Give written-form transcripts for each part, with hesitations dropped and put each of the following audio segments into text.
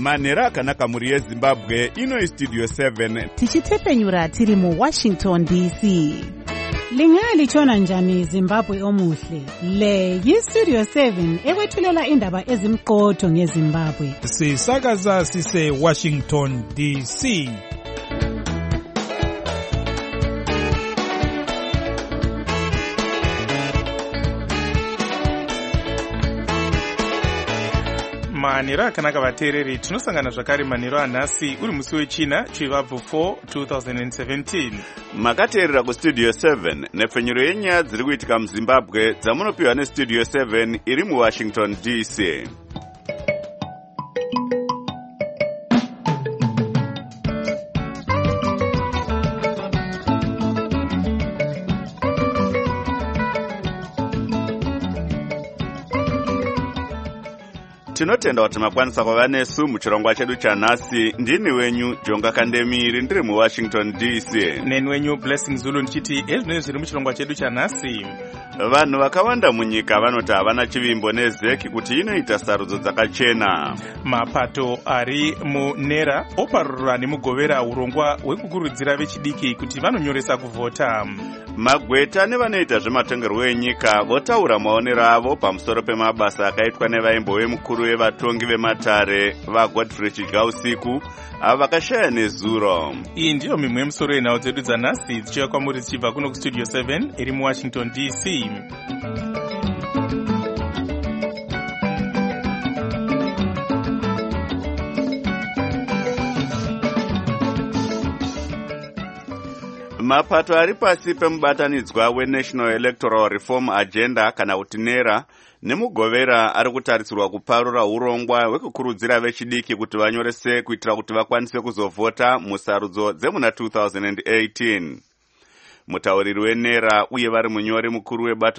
manhero akanaka mhuri yezimbabwe. Ino Studio 7 tichitepenyura tiri muWashington DC. Lingalitshona njani Zimbabwe omuhle? Le yiStudio 7 ekwethulela indaba ezimqotho ngeZimbabwe. Sisakaza sise Washington DC. Manhero akanaka vateereri, tinosangana zvakare manhero anhasi uri musi wechina chivabvu 4 2017. makateerera kuStudio 7 nepfenyuro yenyaya dziri kuitika muZimbabwe dzamunopiwa neStudio 7 iri muWashington DC. Tinotenda kuti makwanisa kuva nesu muchirongwa chedu chanhasi. Ndini wenyu Jonga Kandemiri ndiri muWashington DC. Neni wenyu Blessing Zulu ndichiti ezvinenge zviri muchirongwa chedu chanhasi. Vanhu vakawanda munyika vanoti havana chivimbo nezeki kuti inoita sarudzo dzakachena. Mapato ari munera oparurira nemugovera urongwa hwekukurudzira vechidiki kuti vanonyoresa kuvhota. Magweta nevanoita zvematongerwo enyika votaura maonero avo pamusoro pemabasa akaitwa nevaimbo mukuru wevatongi vematare vaGodfrey Chigausiku avo vakashaya nezuro. Iyi ndiyo mimwe yemusoro yenhau dzedu dzanhasi dzichiuya kwamuri dzichibva kuno kuStudio 7 iri muWashington DC. Mapato ari pasi pemubatanidzwa weNational Electoral Reform Agenda kana kuti NERA nemugovera ari kutarisirwa kuparura urongwa hwekukurudzira vechidiki kuti vanyorese kuitira kuti vakwanise kuzovhota musarudzo dzemuna 2018. Mutauriri weNERA uye vari munyori mukuru webato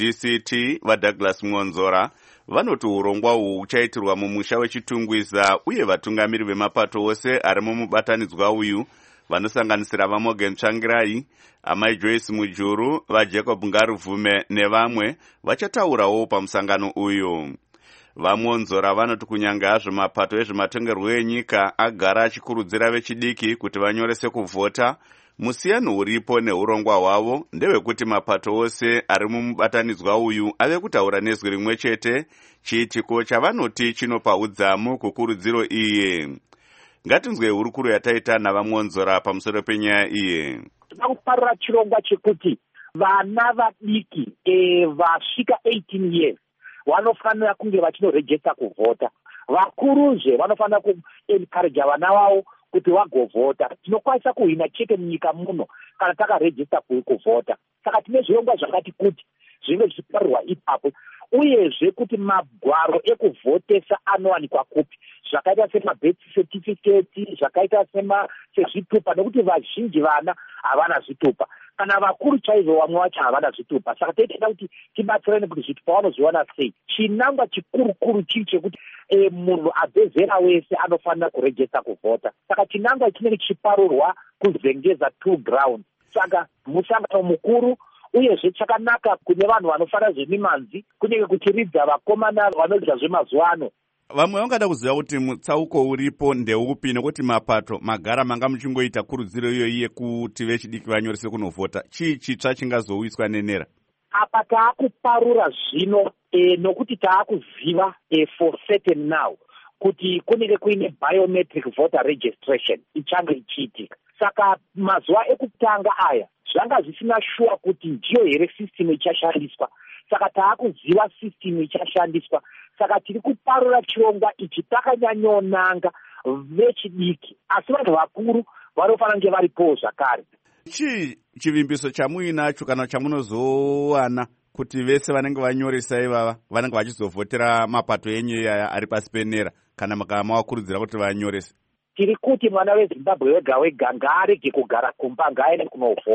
reMDCT vaDouglas Mwonzora vanoti urongwa uhu uchaitirwa mumusha wechitungwiza uye vatungamiri vemapato ose ari mumubatanidzwa uyu vanosanganisira vaMorgan Tsvangirai, Amai Joyce Mujuru, vaJacob Ngaruvume nevamwe vachataurawo pamusangano uyu. Vamwonzora vanoti kunyange hazvo mapato ezvematongerwo enyika agara achikurudzira vechidiki kuti vanyorese kuvhota, musiyano uripo neurongwa hwavo ndewekuti mapato ose ari mumubatanidzwa uyu ave kutaura nezwi rimwe chete, chiitiko chavanoti chinopa udzamu kukurudziro iyi. Ngatinzwe hurukuro yataita navaMwonzora pamusoro penyaya iyi. Tinoda kuparura chirongwa chekuti vana vadiki vasvika 18 years vanofanira kunge vachinorejesta kuvhota. Vakuruzve vanofanira kuencourage vana vavo kuti vagovhota. Tinokwanisa kuhina chete munyika muno kana takarejesta kuvhota. Saka tine zvirongwa zvakati kuti zvinge zvichiparirwa ipapo, uyezve kuti magwaro ekuvhotesa anowanikwa kupi, zvakaita semabirth certificate, zvakaita sezvitupa, nekuti vazhinji vana havana zvitupa, kana vakuru chaizvo vamwe vacho havana zvitupa. Saka toitenda kuti tibatsirane kuti zvitupa vanozviona sei. Chinangwa chikurukuru chii chekuti munhu abve zera wese anofanira kurejesta kuvhota. Saka chinangwa chinenge chichiparurwa kuzengeza 2 ground. Saka musangano mukuru uyezve chakanaka kune vanhu vanofara zvemimanzi kunenge kuchiridza vakomana vanoita zvemazuva ano. Vamwe vangada kuziva kuti mutsauko uripo ndeupi nekuti mapato magara manga muchingoita kurudziro iyoyi yekuti vechidiki vanyorese kunovhota. Chii chitsva chingazouyiswa neNERA? Apa taakuparura zvino nokuti taakuziva for certain now kuti kunenge kuine biometric voter registration ichange ichiitika. Saka mazuva ekutanga aya zvanga zvisina shuwa kuti ndiyo here system ichashandiswa. Saka taakuziva system ichashandiswa. Saka tiri kuparura chirongwa ichi takanyanyonanga vechidiki, asi vanhu vakuru vanofanira kunge varipowo zvakare. Chii chivimbiso chamuinacho kana chamunozowana kuti vese vanenge vanyoresa ivava vanenge vachizovhotera mapato enyu iyaya ari pasi peNERA kana mavakurudzira kuti vanyorese? Tiri kuti mwana weZimbabwe wega wega ngaarege kugara kumba, ngaaende kunovhota.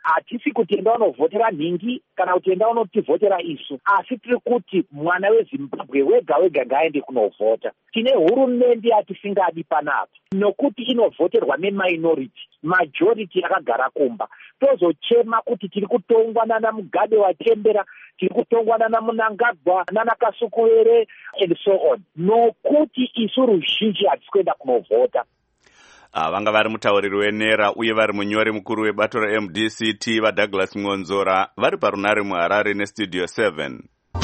hatisi kuti enda unovhotera nhingi kana kuti enda unotivhotera isu, asi tiri kuti mwana wezimbabwe wega wega ngaaende kunovhota. Tine hurumende yatisingadi panapa nokuti inovhoterwa neminority, majority yakagara kumba. Tozochema kuti tiri kutongwa nana Mugabe watembera, tiri kutongwa nana Munangagwa, nana Kasukuwere and so on, nokuti isu ruzhinji hatisi kuenda kunovhota. Vanga vari mutauriri wenera uye vari munyori mukuru webato reMDCT vaDouglas Ngonzora vari parunare muHarare neStudio 7.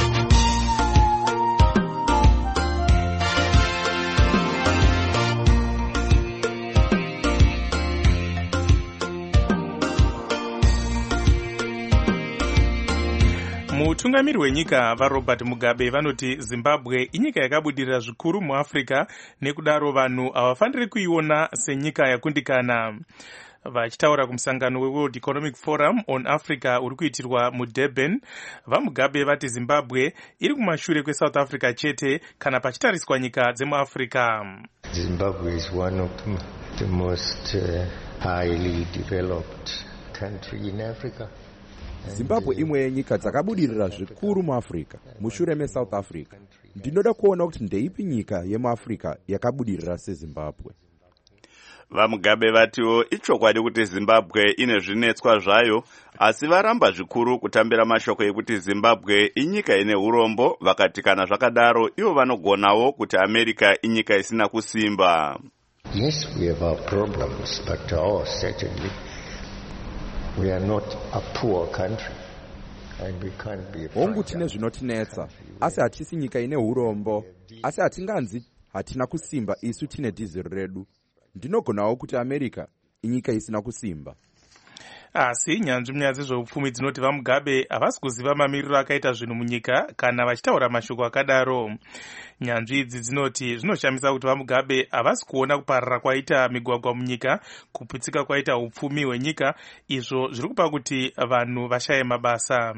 Mutungamiri wenyika vaRobert Mugabe vanoti Zimbabwe inyika yakabudirira zvikuru muAfrica, nekudaro vanhu havafaniri kuiona senyika yakundikana. Vachitaura kumusangano weWorld Economic Forum on Africa uri kuitirwa muDurban, vaMugabe vati Zimbabwe iri kumashure kweSouth Africa chete kana pachitariswa nyika dzemuAfrica. Zimbabwe is one of the most highly developed country in Africa. Zimbabwe imwe yenyika dzakabudirira zvikuru muAfrica mushure meSouth Africa. Ndinoda kuona kuti ndeipi nyika yemuAfrica yakabudirira seZimbabwe. VaMugabe vatiwo ichokwadi kuti Zimbabwe ine zvinetswa zvayo, asi varamba zvikuru kutambira mashoko ekuti Zimbabwe inyika ine urombo, vakati kana zvakadaro ivo vanogonawo kuti America inyika isina kusimba. Yes, we have our problems, but certainly we are not a poor country and we can't be. Hongu tine zvinotinetsa, asi hatisi nyika ine urombo, asi hatinganzi hatina kusimba, isu tine dhiziri redu. Ndinogonawo kuti America inyika isina kusimba. Asi nyanzvi munyaya dzezveupfumi dzinoti vaMugabe havasi kuziva mamiriro akaita zvinhu munyika kana vachitaura mashoko akadaro. Nyanzvi idzi dzinoti zvinoshamisa kuti vaMugabe havasi kuona kuparara kwaita migwagwa munyika, kuputsika kwaita upfumi hwenyika, izvo zviri kupa kuti vanhu vashaye mabasa.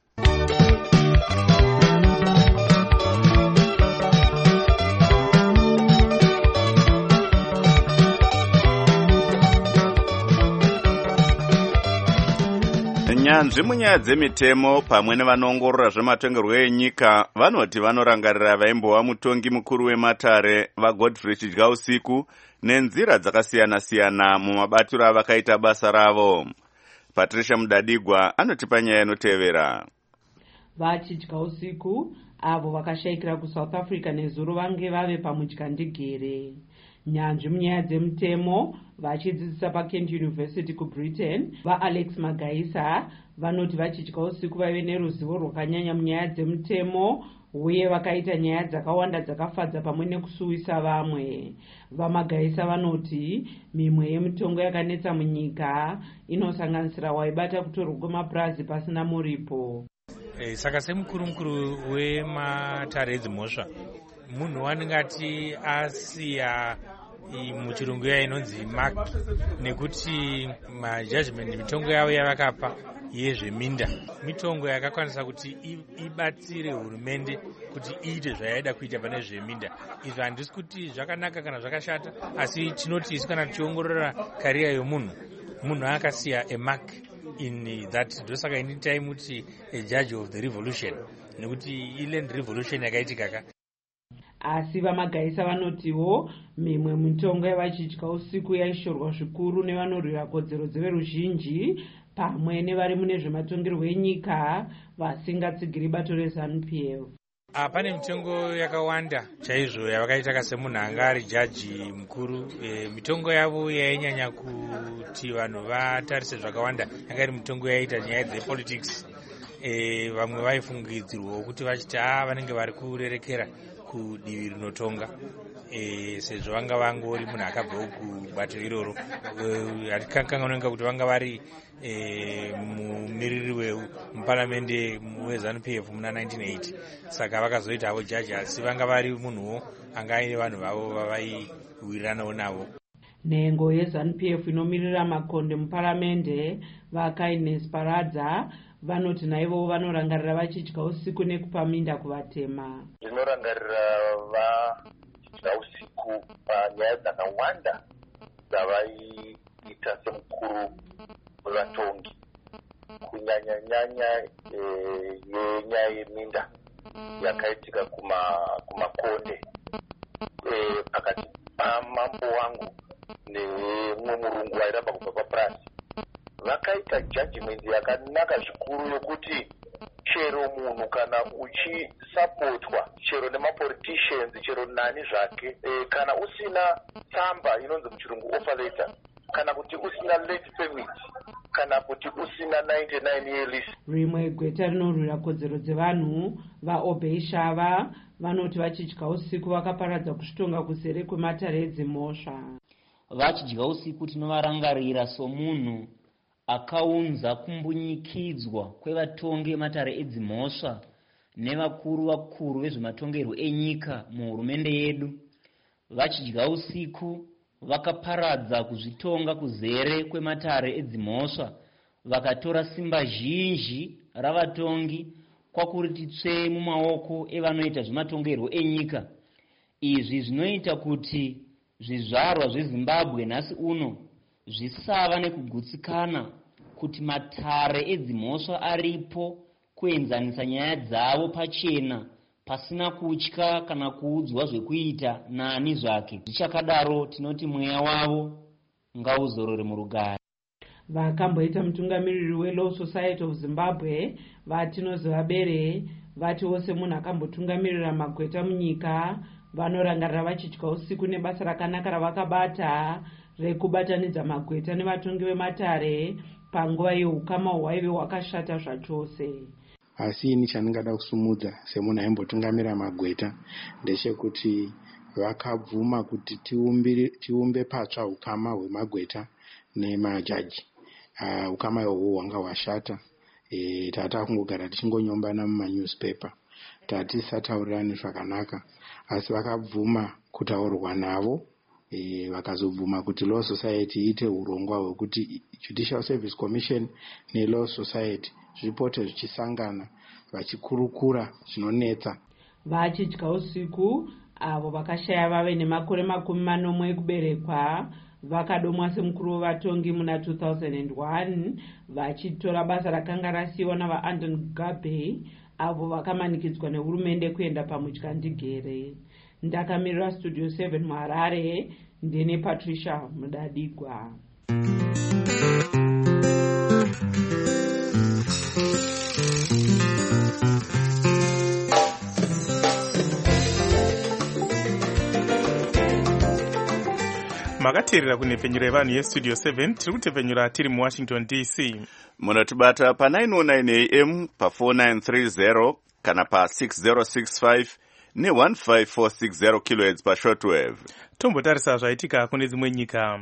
Nyanzvi munyaya dzemitemo pamwe nevanoongorora zvematongerwo enyika vanoti vanorangarira vaimbova mutongi mukuru wematare vaGodfrey Chidyausiku nenzira dzakasiyana-siyana mumabatiro avakaita basa ravo. Patricia Mudadigwa anotipa nyaya inotevera. VaChidyausiku avo vakashayikira kuSouth Africa nezuro vange vave pamudyandigere. Nyanzvi munyaya dzemutemo vachidzidzisa paKent University kuBritain vaAlex Magaisa vanoti vaChidyausiku vaive neruzivo rwakanyanya munyaya dzemutemo uye vakaita nyaya dzakawanda dzakafadza pamwe nekusuwisa vamwe. VaMagaisa vanoti mimwe yemitongo yakanetsa munyika inosanganisira waibata kutorwa kwemapurazi pasina muripo. Saka semukuru wematare edzimhosva munhu waningati asiya muchirungu yayo inonzi mark, nekuti majudgment mitongo yavo yavakapa yezveminda mitongo yakakwanisa kuti ibatsire hurumende kuti iite zvayaida kuita pane zveminda. Izvo handisi kuti zvakanaka kana zvakashata, asi chinoti isu kana tichiongorora kariya yomunhu akasiya a mark in that. Ndosaka ini taimuti a judge of the revolution, nekuti iland revolution yakaitikaka. Asi vaMagaisa vanotiwo mimwe mitongo yavaChidyausiku yaishorwa zvikuru nevanorwira kodzero dzeveruzhinji pamwe nevari mune zvematongerwo enyika vasingatsigiri bato reZANU-PF. Pane mitongo yakawanda chaizvo yavakaita semunhu anga ari jaji mukuru. Mitongo yavo yainyanya kuti vanhu vatarise zvakawanda yanga iri mitongo yaita nyaya dzepolitics. Vamwe vaifungidzirwawo kuti vachiti vanenge vari kurerekera kudivi rinotonga, sezvo vanga vangori munhu akabvawo kubato iroro. Hatikanganonga kuti vanga vari mumiriri wemuparamende weZANU-PF muna 1980, saka vakazoitawo jaji, asi vanga vari munhuwo anga aine vanhu vavo vavaiwiriranawo navo. Nhengo yeZANU-PF inomirira makonde muparamende vaKaines Paradza vanoti naivo vanorangarira vaChidyausiku nekupa minda kuvatema. Ndinorangarira vaChidyausiku panyaya dzakawanda dzavaiita semukuru wevatongi. kunyanya yenyaya yeminda yakaitika kumakonde pakati pamambo wangu nemumwe murungu wairamba kubva papurasi. Vakaita judgment yakanaka zvikuru yokuti chero munhu kana uchisapotwa chero nemapoliticians chero nani zvake kana usina tsamba inonzi muchirungu offer letter kana kuti usina late permit kana kuti usina 99 year list. Rimwe gweta rinorwira kodzero dzevanhu vaObey Shava vanoti vachidya usiku vakaparadza kusvitonga kuzere kwematare edzimhosva. Vachidya usiku tinovarangarira somunhu akaunza kumbunyikidzwa kwevatongi vematare edzimhosva nevakuru vezvematongerwo enyika muhurumende yedu. Vachidya usiku vakaparadza kuzvitonga kuzere kwematare edzimhosva, vakatora simba zhinji ravatongi kwakuriti tsve mumaoko evanoita zvematongerwo enyika. Izvi zvinoita kuti zvizvarwa zveZimbabwe nhasi uno zvisava nekugutsikana kuti matare edzimhosva aripo kuenzanisa nyaya dzavo pachena pasina kutya kana kuudzwa zvekuita nani zvake. Zvichakadaro tinoti mweya wavo ngauzorore murugare. Vakamboita mutungamiriri weLaw Society of Zimbabwe vatinozovabere vati wose munhu akambotungamirira magweta munyika vanorangarira vachidya usiku nebasa rakanaka ravakabata rekubatanidza magweta nevatongi vematare panguva yeukama hwaive hwakashata zvachose. Asi ini chandingada kusumudza semunhu aimbotungamira magweta ndechekuti vakabvuma kuti tiumbe patsva ukama hwemagweta nemajaji. Ukama ihwohwo hwanga hwashata. Tata kungogara tichingonyombana mumanewspaper tatisataurirani zvakanaka, asi vakabvuma kutaurwa navo. Vakazobvuma kuti Law Society iite urongwa hwekuti Judicial Service Commission neLaw Society zvipote zvichisangana vachikurukura zvinonetsa. Vachidya usiku avo vakashaya vave nemakore 40 ekuberekwa vakadomwa semukuru wevatongi muna 2001 vachitora basa rakanga rasiyiwa navaAndon Mugabe avo vakamanikidzwa nehurumende kuenda pamutyandigere. Ndakamirira Studio 7 muHarare ndine Patricia Mudadigwa. Makateerera kunhepfenyuro yevanhu yestudio 7 tiri kutepfenyura tiri muWashington DC. Munotibata pa 909 AM pa 4930 kana pa 6065 ne15460 kHz pa shortwave. Tombotarisa zvaitika kune dzimwe nyika.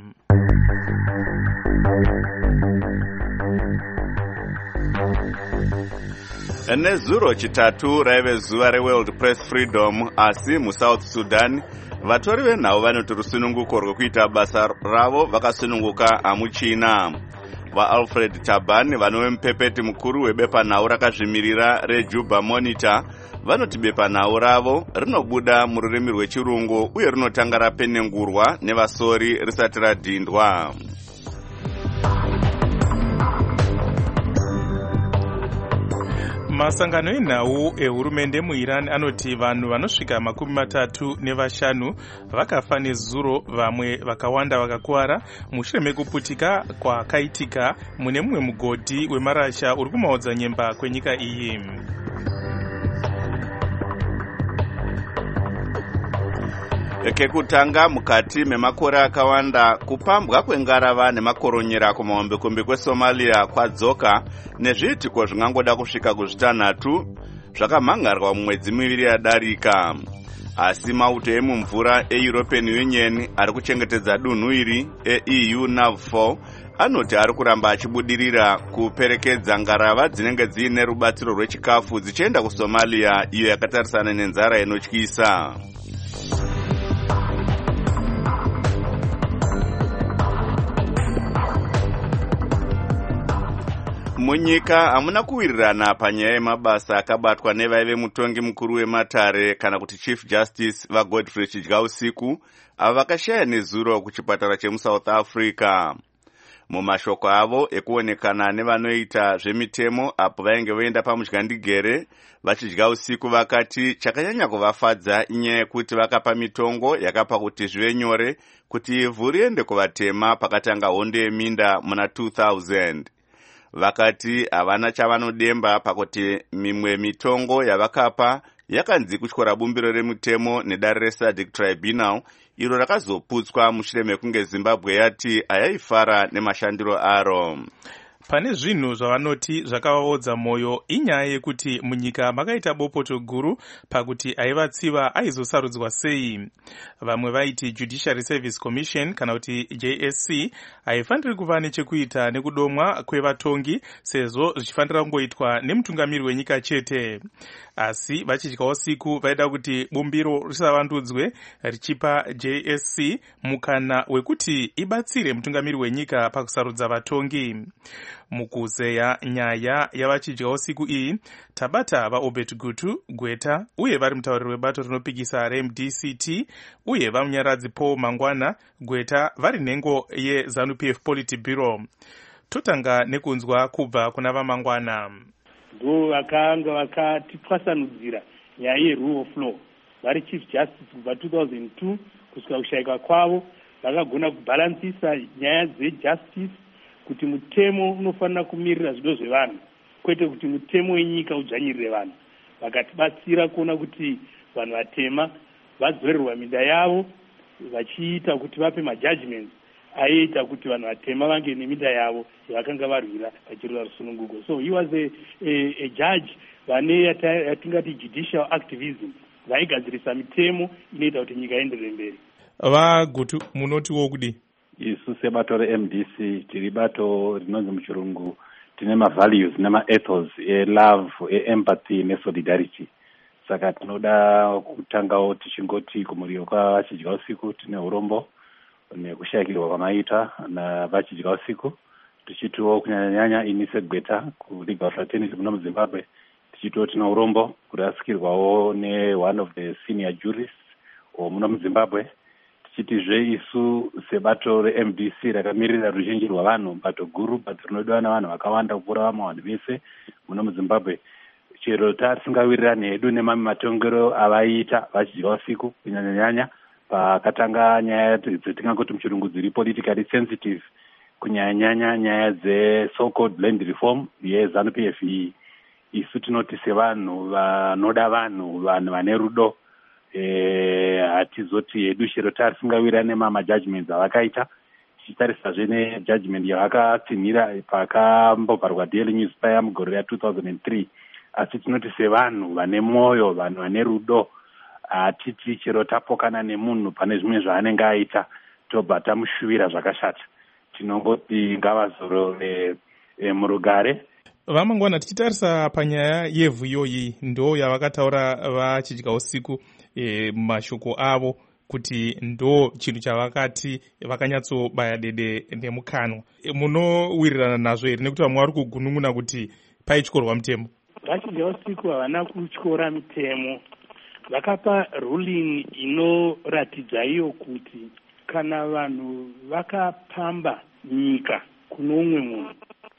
Nezuro chitatu raive zuva reWorld Press Freedom, asi muSouth Sudan vatori venhau vanoti rusununguko rwekuita basa ravo vakasununguka hamuchina. VaAlfred Taban vanove mupepeti mukuru webepanhau rakazvimirira reJuba Monitor vanoti bepanhau ravo rinobuda mururimi rwechirungu uye rinotanga rapenengurwa nevasori risati radhindwa. Masangano enhau ehurumende muIran anoti vanhu vanosvika 35 vakafa nezuro, vamwe vakawanda vakakuwara mushure mekuputika kwakaitika mune mumwe mugodhi wemarasha uri kumaodzanyemba kwenyika iyi. Kekutanga mukati memakore akawanda kupambwa kwengarava nemakoronyera kumahombekombe kweSomalia kwadzoka nezviitiko zvingangoda kusvika kuzvitanhatu zvakamhangarwa mumwedzi miviri yadarika. Asi mauto emumvura eEuropean Union ari kuchengetedza dunhu iri EU NAV4 anoti ari kuramba achibudirira kuperekedza ngarava dzinenge dziine rubatsiro rwechikafu dzichienda kuSomalia iyo yakatarisana nenzara inotyisa. Munyika hamuna kuwirirana panyaya yemabasa akabatwa nevaive mutongi mukuru wematare kana kuti Chief Justice vaGodfrey Chidyausiku avo vakashaya nezuro kuchipatara chemuSouth Africa. mumashoko avo ekuonekana nevanoita zvemitemo apo vainge voenda pamudyandegere vachidya usiku, vakati chakanyanya kuvafadza inyaya yekuti vakapa mitongo yakapa kuti zvive nyore kuti ivhu riende kuvatema pakatanga hondo yeminda muna 2000. Vakati havana chavanodemba pakuti mimwe mitongo yavakapa yakanzi kutyora bumbiro remutemo nedare reSADC Tribunal, iro rakazoputswa mushure mekunge Zimbabwe yati ayaifara nemashandiro aro. Pane zvinhu zvavanoti zvakavaodza mwoyo inyaya yekuti munyika makaita bopoto guru pakuti aivatsiva aizosarudzwa sei. Vamwe vaiti Judiciary Service Commission kana kuti JSC haifaniri kuva nechekuita nekudomwa kwevatongi sezvo zvichifanira kungoitwa nemutungamiri wenyika chete. Asi vachidya usiku vaida kuti bumbiro risavandudzwe richipa JSC mukana wekuti ibatsire mutungamiri wenyika pakusarudza vatongi. Mukuzeya nyaya yavachidya usiku iyi tabata vaObert Gutu Gweta uye vari mutauriri webato rinopikisa reMDCT uye vamunyaradzi Paul Mangwana Gweta vari nhengo yeZANU-PF Politburo. Totanga nekunzwa kubva kuna vaMangwana. Ndo vakanga vakatitwasanudzira nyaya yerule of law vari chief justice kubva 2002 kusvika kushayika kwavo vakagona kubhalansisa nyaya dzejustice kuti mutemo unofanira kumirira zvido zvevanhu kwete kuti mutemo wenyika udzvanyirire vanhu. Vakatibatsira kuona kuti vanhu vatema vadzorerwa minda yavo vachiita kuti vape majudgments aiita kuti vanhu vatema vange neminda yavo yavakanga varwira vachirwira rusununguko. So he was a judge vane yatingati judicial activism vaigadzirisa mitemo inoita kuti nyika ienderere mberi. Vagutu munotiwo kudi? Isu sebato reMDC tiri bato rinonzi muchirungu tine mavalues nemaethos elove, empathy nesolidarity. Saka tinoda kutangawo tichingoti kumuriwo kwavachidya usiku tine urombo nekushayikirwa kwamaita navachidya usiku, tichitiwo kunyanya ini segweta kulegal fraternity muno muZimbabwe tichitiwo tine urombo kurasikirwawo one of the senior jurists muno muZimbabwe. Tichitizve isu sebato reMDC rakamirira ruzhinji rwavanhu, bato guru, bato rinodiwa navanhu vakawanda kupfuura vamwe vanhu vese muno muZimbabwe, chero tasingawirirani hedu nemamwe matongero avaita vachidya usiku kunyanya pakatanga nyaya dzetingangoti muchirungu dziri politically sensitive, kunyanya nyaya dze-so-called land reform yeZANU-PF iyi. Isu tinoti sevanhu vanoda vanhu vane rudo, hatizoti hedu chero tasingawirirani nemamajudgments avakaita, tichitarisazve nejudgment yavakatsinhira pakambobharwa Daily Newspaper mugore ra2003. Asi tinoti sevanhu vane mwoyo, vanhu vane rudo, hatiti chero tapokana nemunhu pane zvimwe zvaanenge aita tobva tamushuvira zvakashata, tinongoti ngavazorore murugare. Vamangwana, tichitarisa panyaya yevhu iyoyi ndo yavakataura vachidya usiku mashoko avo kuti ndo chinhu chavakati vakanyatsobaya dede nemukanwa. Munowirirana nazvo here nekuti vamwe vari kugunun'una kuti paityorwa mutemo? Vachidya usiku havana kutyora mitemo, vakapa ruling inoratidza iyo kuti kana vanhu vakapamba nyika kuno umwe munhu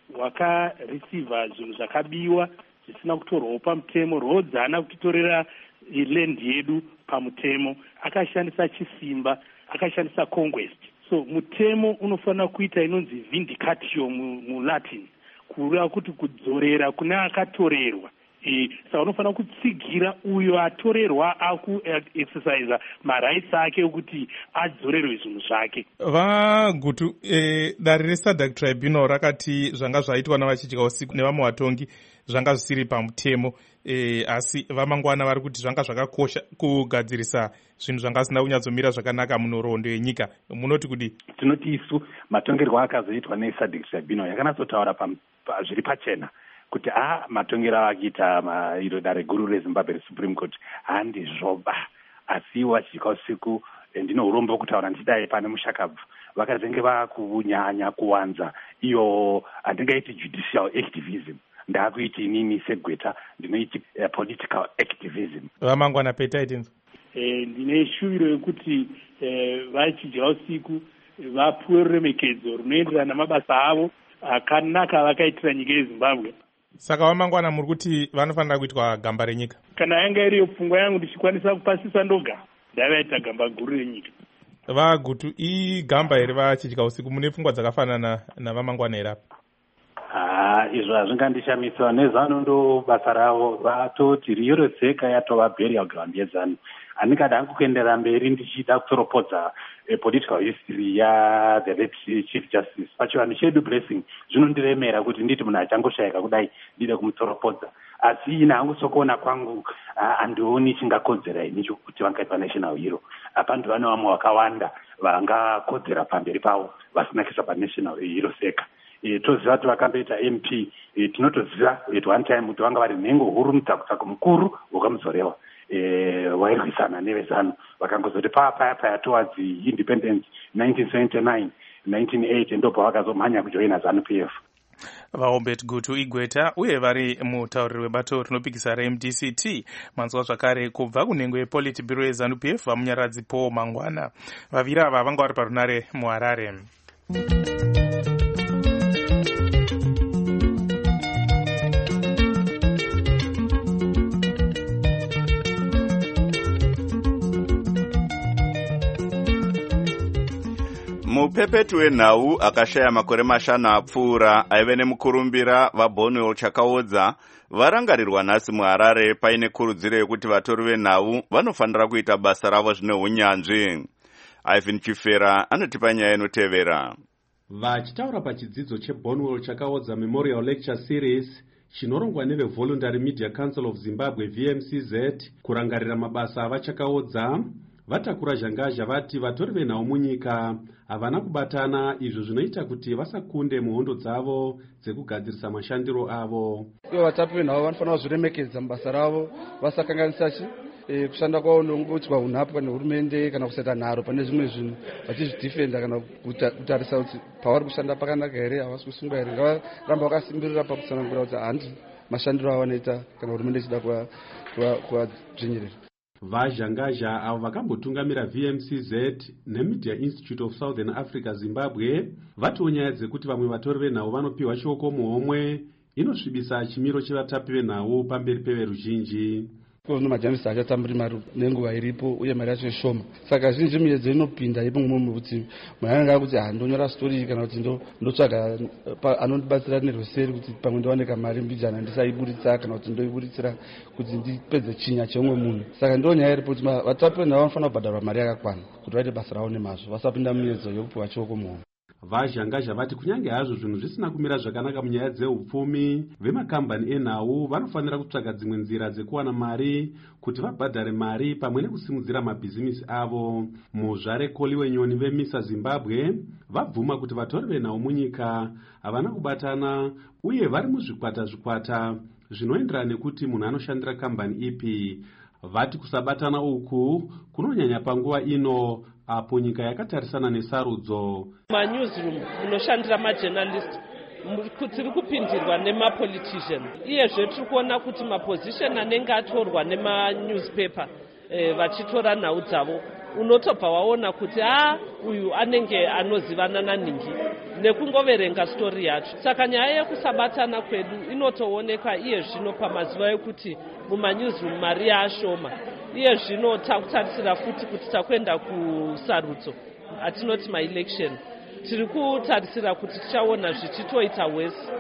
wakareceiva zvinhu zvakabiwa zvisina kutorwawo pamutemo, rodzana kutitorera land yedu pamutemo, akashandisa chisimba, akashandisa conquest. So mutemo unofanira kuita inonzi vindicatio muLatin, kureva kuti kudzorera kune akatorerwa. Saka unofanira kutsigira uyo atorerwa akuexercise marights ake okuti adzorerwe zvinhu zvake. Vagutu, dare reSADC Tribunal rakati zvanga zvaitwa navachidya usiku nevamwe vatongi zvanga zvisiri pamutemo, asi vamangwana vari kuti zvanga zvakakosha kugadzirisa zvinhu zvanga zvisina kunyatsomira zvakanaka munhoroondo yenyika. Munoti kudi? Tinoti isu matongerwo akazoitwa neSADC Tribunal yakanatsotaura zviri pachena kuti matongero avakiita iro dare guru reZimbabwe Supreme Court handizvoba, asi vachidya usiku ndino urombo kutaura ndidai pane mushakabvu vakazenge vakunyanya kuwanza iyo handingaiti judicial activism, ndakuiti inini segweta ndinoiti political activism. Vamangwana peta itinzo ndine shuviro yekuti vachidya usiku vapuwe ruremekedzo runoenderana namabasa avo akanaka vakaitira nyika yezimbabwe. Saka wamangwana muri kuti vanofanira kuitwa gamba renyika? Kana yanga iriyo pfungwa yangu ndichikwanisa kupasisa ndoga ndavaita gamba guru renyika. Vagutu igamba here vachidya usiku, mune pfungwa dzakafanana navamangwana here apa? Izvo hazvingandishamisa nezano ndo basa ravo vatoti riyo dzeka yatova burial ground yezano. Handingada hangu kuendera mberi ndichida kutsoropodza political history the late chief justice pachivanhu chedu blessing zvinondiremera kuti nditi munhu achangoshayika kudai ndide kumutsoropodza, asi ina hangu sokuona kwangu handioni chingakodzera inicho kuti vangaipa national hero. Apa ndivane vamwe vakawanda vangakodzera pamberi pavo vasina kuisa panational hero seka. Toziva kuti vakamboita MP, tinotoziva at one time kuti vanga vari nhengo huru, mutakutsako mukuru wakamuzorewa wairwisana nevezano, vakangozoti paya towards independence 1979 1980 ndobva vakazomhanya kujoina ZANU-PF. Vaombet Gutu Igweta uye vari mutauriri webato rinopikisa reMDCT. Manzwa zvakare kubva kunhengo yePolitburo yeZANU-PF vamunyaradzi Paul Mangwana. Vaviri ava vanga vari parunare muHarare. Mupepeti wenhau akashaya makore mashanu apfuura aive nemukurumbira vaBonwell Chakaodza varangarirwa nhasi muHarare paine kurudziro yekuti vatori venhau vanofanira kuita basa ravo zvine unyanzvi. Ivan Chifera anotipa nyaya inotevera. Vachitaura pachidzidzo cheBonwell Chakaodza Memorial Lecture Series chinorongwa neveVoluntary Media Council of Zimbabwe VMCZ kurangarira mabasa avachakaodza, vatakura zhangazha vati vatori venhau munyika havana kubatana, izvo zvinoita kuti vasakunde muhondo dzavo dzekugadzirisa mashandiro avo. Ivo vatapi venhau vanofanira kuzviremekedza mabasa ravo, vasakanganisa kushanda kwavo nongoitwa unhapwa nehurumende kana kusaita nharo pane zvimwe zvinhu, vachizvidhifenda kana kutarisa kuti pavari kushanda pakanaka here, havasi kusunga here. Ngavaramba vakasimbirira pakutsanangura kuti handi mashandiro avo anoita kana hurumende ichida kuvadzvinyirira. Vazhangazha avo vakambotungamira VMCZ neMedia Institute of Southern Africa Zimbabwe vatiwo nyaya dzekuti vamwe vatori venhau vanopiwa chioko muhomwe inosvibisa chimiro chevatapi venhau pamberi peveruzhinji. Kuno majamisa achatamburi mari nenguva iripo uye mari yacho shoma, saka zhinji miedzo inopinda ipo mumwe kuti mayanga kuti ndonyora story kana kuti ndotsvaga anondibatsira nerweseri kuti pamwe ndowaneka mari mbijana ndisaiburitsa kana kuti ndoiburitsira kuti ndipedze chinya cheumwe munhu. Saka ndo nyaya iripo kuti vatapi venhau vanofanira kubhadharwa mari yakakwana kuti vaite basa ravo nemazvo, vasapinda miedzo yokupiwa chioko muhomwe. Vazhangazha vati kunyange hazvo zvinhu zvisina kumira zvakanaka munyaya dzeupfumi, vemakambani enhau vanofanira kutsvaga dzimwe nzira dzekuwana mari kuti vabhadhare mari pamwe nekusimudzira mabhizimisi avo. Muzvare Koli wenyoni veMISA Zimbabwe vabvuma kuti vatori venhau munyika havana kubatana uye vari muzvikwata zvinoenderana nekuti munhu anoshandira kambani ipi. Vati kusabatana uku kunonyanya panguva ino apo nyika yakatarisana nesarudzo. Manewsroom munoshandira majournalist tiri kupindirwa nemapolitician, iyezve tiri kuona kuti maposition anenge atorwa nemanewspaper vachitora nhau dzavo, unotobva waona kuti uyu anenge anozivana naningi nekungoverenga stori yacho. Saka nyaya yekusabatana kwedu inotooneka iye zvino pamazuva ekuti mumanewsroom mari yaashoma. Iye zvino takutarisira futi kuti takwenda kusarudzo, hatinoti maelection, tiri kutarisira kuti tichaona zvichitoita wese.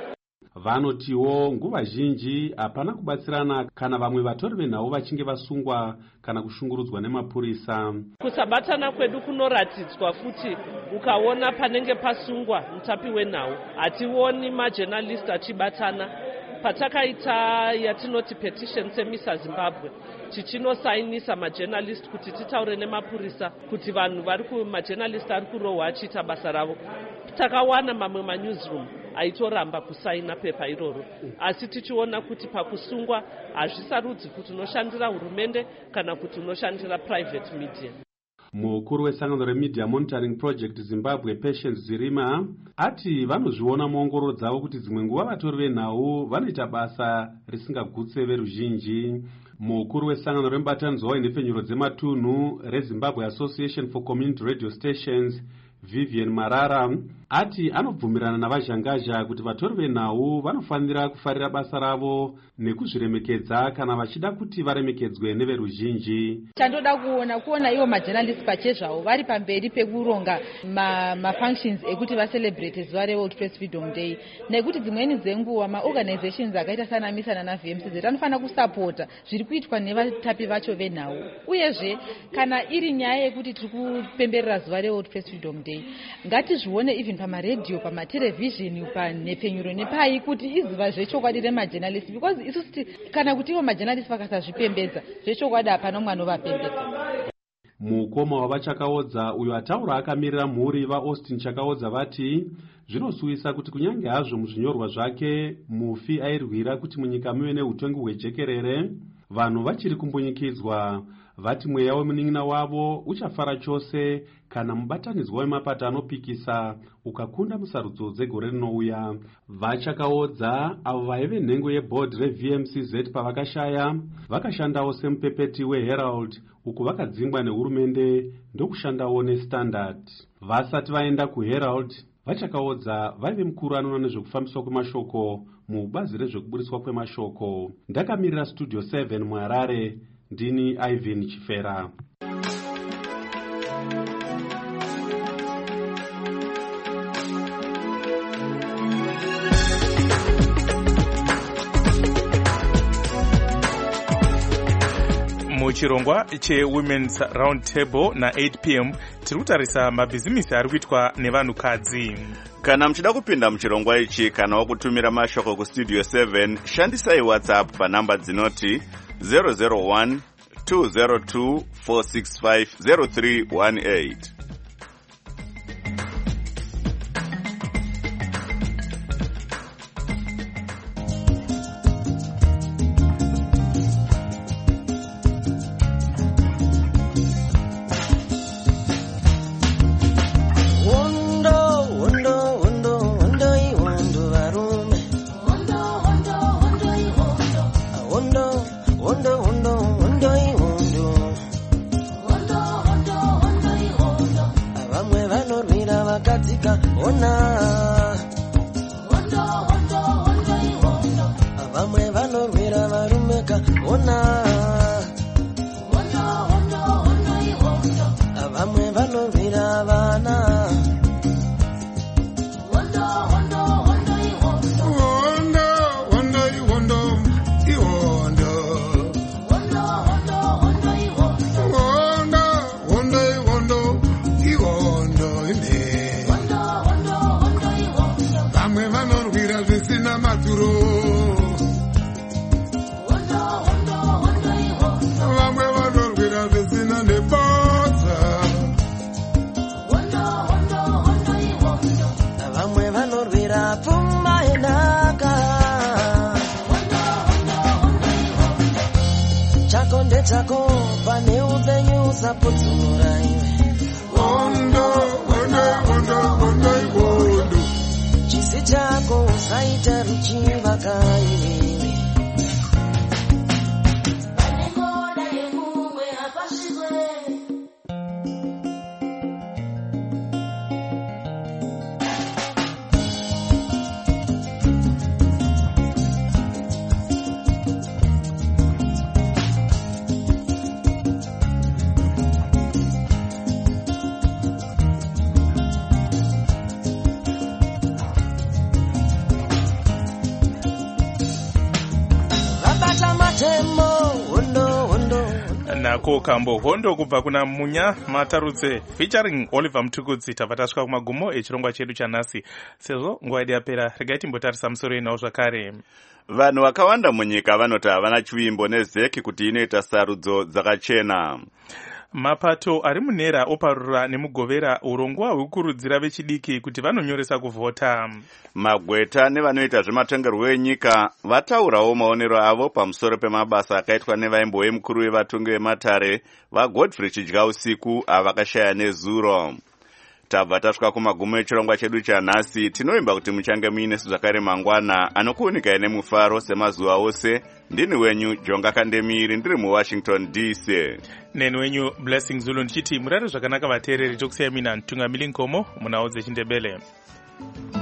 Vanotiwo nguva zhinji hapana kubatsirana kana vamwe vatori venhau vachinge vasungwa kana kushungurudzwa nemapurisa. Kusabatana kwedu kunoratidzwa futi ukaona panenge pasungwa mutapi wenhau, hationi majournalist achibatana. Patakaita yatinoti petition seMISA Zimbabwe tichinosainisa majournalist kuti titaure nemapurisa kuti vanhu vari majournalist ari kurohwa achiita basa ravo, takawana mamwe manewsroom aitoramba kusaina pepa iroro, asi tichiona kuti pakusungwa hazvisarudzi kuti unoshandira hurumende kana kuti unoshandira private media. Mukuru wesangano reMedia Monitoring Project Zimbabwe Patience Zirima ati vanozviona muongororo dzavo kuti dzimwe nguva vatori venhau vanoita basa risingagutse veruzhinji. Mukuru wesangano rembatanidzwa wainepfenyuro dzematunhu reZimbabwe Association for Community Radio Stations Vivian Marara ati anobvumirana navazhangazha kuti vatori venhau vanofanira kufarira basa ravo nekuzviremekedza kana vachida kuti varemekedzwe neveruzhinji. Chandoda kuona ivo majournalists pachezvavo vari pamberi pekuronga mafunctions ekuti vacelebrate zuva reWorld Press Freedom Day, nekuti dzimweni dzenguva maorganizations akaita sana misana naVMCZ anofanira kusapota zviri kuitwa nevatapi vacho venhau. Uyezve kana iri nyaya yekuti tiri kupemberera zuva reWorld Press Freedom Day, ngatizvione even pamaredhiyo, pamatelevhizheni, panhepfenyuro nepai kuti izuva zvechokwadi remajournalists, because isusu kana kuti ivo majournalists vakasazvipembedza zvechokwadi hapana mwana ovapembedza. Mukoma wavachakaodza uyo ataura akamirira mhuri vaAustin Chakaodza vati zvinosuwisa kuti kunyange hazvo muzvinyorwa zvake mufi airwira kuti munyika muve neutongi hwejekerere, vanhu vachiri kumbunyikidzwa. Vati mweya wemunin'ina wavo uchafara chose kana mubatanidzwa wemapato anopikisa ukakunda musarudzo dzegore rinouya. Vachakaodza avo vaive nhengo yebhodhi reVMCZ pavakashaya vakashandawo semupepeti weHerald uku vakadzingwa nehurumende ndokushandawo neStandard. Vasati vaenda kuHerald, Vachakaodza vaive mukuru anoona nezvekufambiswa kwemashoko mubazi rezvekuburiswa kwemashoko. Ndakamirira Studio 7 muHarare, ndini Ivan Chifera. Muchirongwa cheWomen's Round Table na 8 p.m. tiri kutarisa mabhizimisi ari kuitwa nevanhukadzi. Kana muchida kupinda muchirongwa ichi kana wakutumira mashoko kustudio 7, shandisai WhatsApp panamba dzinoti 001 202 465 0318. Chako pane upenyu usapotsunura iwe wondo chisi chako usaita ruchivaka iwewe pane ngoda yemumwe hapasvibwe. Nako kambo hondo kubva kuna Munya Matarudze featuring Oliver Mtukudzi. Tabva tasvika kumagumo echirongwa chedu chanhasi. Sezvo nguva yedu yapera, regai timbotarisa musoro inawo zvakare. Vanhu vakawanda munyika vanoti havana chivimbo nezeki kuti inoita sarudzo dzakachena. Mapato ari munhera oparura nemugovera urongwa hwekukurudzira vechidiki kuti vanonyoresa kuvhota. Magweta nevanoita zvematongerwo enyika vataurawo maonero avo pamusoro pemabasa akaitwa nevaimbove mukuru wevatongi vematare vaGodfrey Chidyausiku avakashaya nezuro. tabva tasvika kumagumo echirongwa chedu chanhasi. Tinoimba kuti muchange muinesu zvakare mangwana. Anokuunikai nemufaro semazuva ose. Ndini wenyu Jonga Kandemiri, ndiri muWashington DC. Neni wenyu Blessing Zulu ndichiti murare zvakanaka vateereri. Tokusiyai mina Ntungamili Nkomo munawo dzeChindebele.